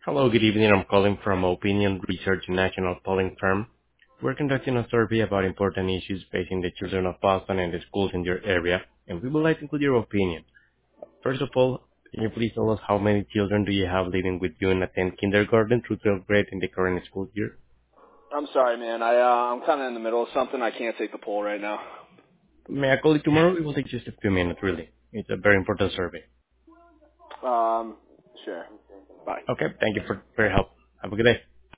Hello, good evening. I'm calling from Opinion Research National Polling Firm. We're conducting a survey about important issues facing the children of Boston and the schools in your area, and we would like to include your opinion. First of all, can you please tell us how many children do you have living with you and attend kindergarten through 12th grade in the current school year? I'm sorry, man. I'm kind of in the middle of something. I can't take the poll right now. May I call you tomorrow? It will take just a few minutes, really. It's a very important survey. Um, sure. Bye. Okay, thank you for your help. Have a good day.